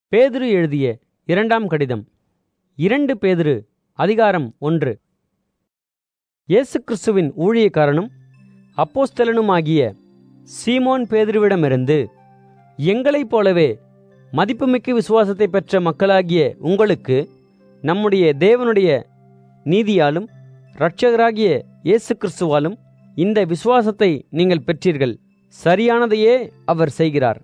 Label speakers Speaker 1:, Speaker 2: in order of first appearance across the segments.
Speaker 1: பேதுரு எழுதிய 2ஆம் கடிதம். 2 பேதுரு அதிகாரம் 1. இயேசு கிறிஸ்துவின் ஊழியக்காரனும் அப்போஸ்தலனுமாகிய சீமோன் பேதுருவிடமிருந்து, எங்களைப் போலவே மதிப்புமிக்க விசுவாசத்தை பெற்ற மக்களாகிய உங்களுக்கு, நம்முடைய தேவனுடைய நீதியாலும் இரட்சகராகிய இயேசு கிறிஸ்துவாலும் இந்த விசுவாசத்தை நீங்கள் பெற்றீர்கள். சரியானதையே அவர் செய்கிறார்.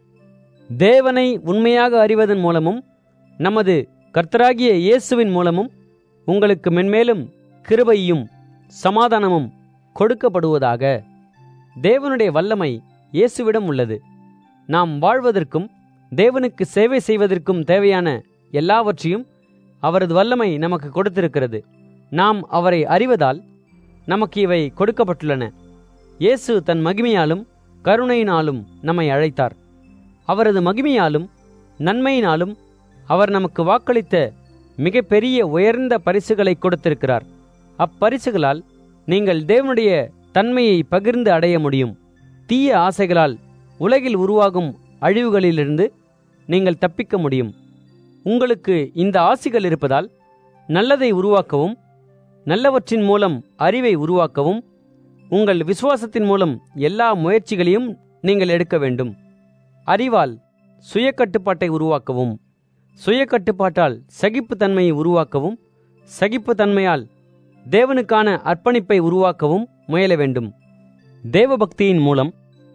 Speaker 1: தேவனை உண்மையாக அறிவதன் மூலமும் நமது கர்த்தராகிய இயேசுவின் மூலமும் உங்களுக்கு மென்மேலும் கிருபையும் சமாதானமும் கொடுக்கப்படுவதாக. தேவனுடைய வல்லமை இயேசுவிடம் உள்ளது. நாம் வாழ்வதற்கும் தேவனுக்கு சேவை செய்வதற்கும் தேவையான எல்லாவற்றையும் அவரது வல்லமை நமக்கு கொடுத்திருக்கிறது. நாம் அவரை அறிவதால் நமக்கு இவை கொடுக்கப்பட்டுள்ளன. இயேசு தன் மகிமையாலும் கருணையினாலும் நம்மை அழைத்தார். அவரது மகிமையாலும் நன்மையினாலும் அவர் நமக்கு வாக்களித்த மிக பெரிய உயர்ந்த பரிசுகளை கொடுத்திருக்கிறார். அப்பரிசுகளால் நீங்கள் தேவனுடைய தன்மையை பகிர்ந்து அடைய முடியும். தீய ஆசைகளால் உலகில் உருவாகும் அழிவுகளிலிருந்து நீங்கள் தப்பிக்க முடியும். உங்களுக்கு இந்த ஆசிகள் இருப்பதால் நல்லதை உருவாக்கவும், நல்லவற்றின் மூலம் அறிவை உருவாக்கவும், உங்கள் விசுவாசத்தின் மூலம் எல்லா முயற்சிகளையும் நீங்கள் எடுக்க வேண்டும். அறிவால் சுய கட்டுப்பாட்டை உருவாக்கவும், சுய கட்டுப்பாட்டால் சகிப்புத்தன்மையை உருவாக்கவும், சகிப்புத்தன்மையால் தேவனுக்கான அர்ப்பணிப்பை உருவாக்கவும் முயல வேண்டும். தேவபக்தியின் மூலம்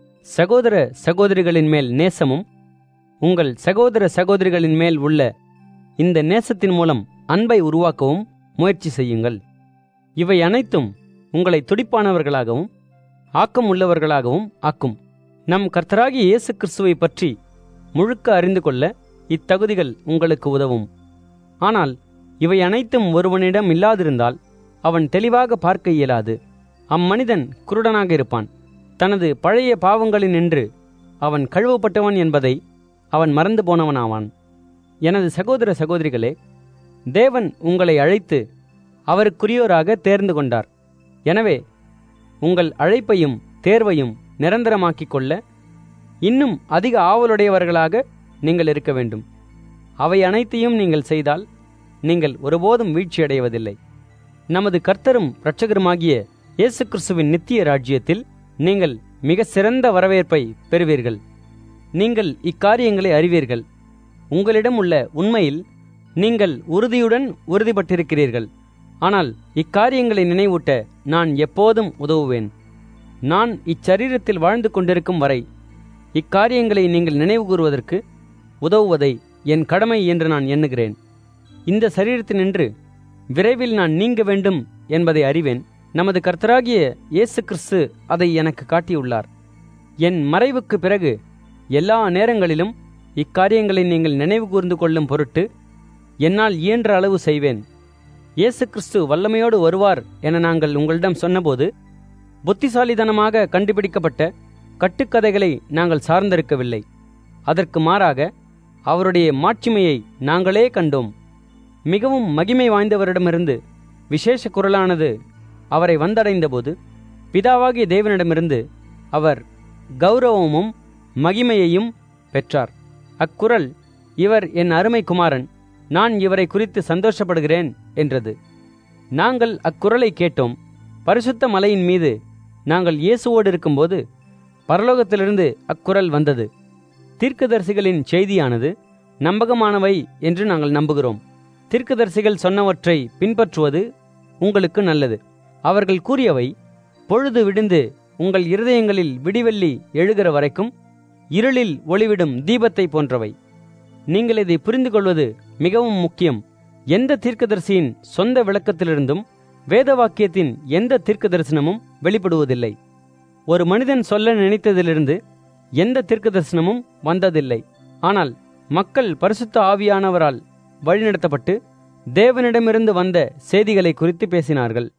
Speaker 1: சகோதர சகோதரிகளின் மேல் நேசமும், உங்கள் சகோதர சகோதரிகளின் மேல் உள்ள இந்த நேசத்தின் மூலம் அன்பை உருவாக்கவும் முயற்சி செய்யுங்கள். இவை அனைத்தும் உங்களை துடிப்பானவர்களாகவும் ஆக்கம் உள்ளவர்களாகவும் ஆக்கும். நம் கர்த்தராகிய இயேசு கிறிஸ்துவை பற்றி முழுக்க அறிந்து கொள்ள இத்தகுதிகள் உங்களுக்கு உதவும். ஆனால் இவை அனைத்தும் ஒருவனிடம் இல்லாதிருந்தால் அவன் தெளிவாக பார்க்க இயலாது. அம்மனிதன் குருடனாக இருப்பான். தனது பழைய பாவங்களினின்று அவன் கழுவப்பட்டவன் என்பதை அவன் மறந்து போனவனாவான். எனது சகோதர சகோதரிகளே, தேவன் உங்களை அழைத்து அவருக்குரியோராக தேர்ந்து கொண்டார். எனவே உங்கள் அழைப்பையும் தேர்வையும் நிரந்தரமாக்கிக் கொள்ள இன்னும் அதிக ஆவலுடையவர்களாக நீங்கள் இருக்க வேண்டும். அவை அனைத்தையும் நீங்கள் செய்தால் நீங்கள் ஒருபோதும் வீழ்ச்சியடைவதில்லை. நமது கர்த்தரும் இரட்சகருமாகிய இயேசு கிறிஸ்துவின் நித்திய ராஜ்யத்தில் நீங்கள் மிக சிறந்த வரவேற்பை பெறுவீர்கள். நீங்கள் இக்காரியங்களை அறிவீர்கள். உங்களிடம் உள்ள உண்மையில் நீங்கள் உறுதியுடன் உறுதிப்பட்டிருக்கிறீர்கள். ஆனால் இக்காரியங்களை நினைவூட்ட நான் எப்போதும் உதவுவேன். நான் இச்சரீரத்தில் வாழ்ந்து கொண்டிருக்கும் வரை இக்காரியங்களை நீங்கள் நினைவு கூறுவதற்கு உதவுவதை என் கடமை என்று நான் எண்ணுகிறேன். இந்த சரீரத்தினின்று விரைவில் நான் நீங்க வேண்டும் என்பதை அறிவேன். நமது கர்த்தராகிய இயேசு கிறிஸ்து அதை எனக்கு காட்டியுள்ளார். என் மறைவுக்கு பிறகு எல்லா நேரங்களிலும் இக்காரியங்களை நீங்கள் நினைவு கூர்ந்து கொள்ளும் பொருட்டு என்னால் இயன்ற அளவு செய்வேன். இயேசு கிறிஸ்து வல்லமையோடு வருவார் என நாங்கள் உங்களிடம் சொன்னபோது புத்திசாலித்தனமாக கண்டுபிடிக்கப்பட்ட கட்டுக்கதைகளை நாங்கள் சார்ந்திருக்கவில்லை. அதற்கு மாறாக அவருடைய மாட்சிமையை நாங்களே கண்டோம். மிகவும் மகிமை வாய்ந்தவரிடமிருந்து விசேஷ குரலானது அவரை வந்தடைந்தபோது பிதாவாகிய தேவனிடமிருந்து அவர் கௌரவமும் மகிமையையும் பெற்றார். அக்குரல், இவர் என் அருமை குமாரன், நான் இவரை குறித்து சந்தோஷப்படுகிறேன் என்றது. நாங்கள் அக்குரலை கேட்டோம். பரிசுத்த மலையின் மீது நாங்கள் இயேசுவோடு இருக்கும்போது பரலோகத்திலிருந்து அக்குரல் வந்தது. தீர்க்கதரிசிகளின் செய்தியானது நம்பகமானவை என்று நாங்கள் நம்புகிறோம். தீர்க்கதரிசிகள் சொன்னவற்றை பின்பற்றுவது உங்களுக்கு நல்லது. அவர்கள் கூறியவை பொழுது விடிந்து உங்கள் இருதயங்களில் விடிவெள்ளி எழுகிற வரைக்கும் இருளில் ஒளிவிடும் தீபத்தை போன்றவை. நீங்கள் இதை புரிந்து கொள்வது மிகவும் முக்கியம். எந்த தீர்க்கதரிசியின் சொந்த விளக்கத்திலிருந்தும் வேத வாக்கியத்தின் எந்த தீர்க்க தரிசனமும் வெளிப்படுவதில்லை. ஒரு மனிதன் சொல்ல நினைத்ததிலிருந்து எந்த தீர்க்க தரிசனமும் வந்ததில்லை. ஆனால் மக்கள் பரிசுத்த ஆவியானவரால் வழிநடத்தப்பட்டு தேவனிடமிருந்து வந்த செய்திகளை குறித்து பேசினார்கள்.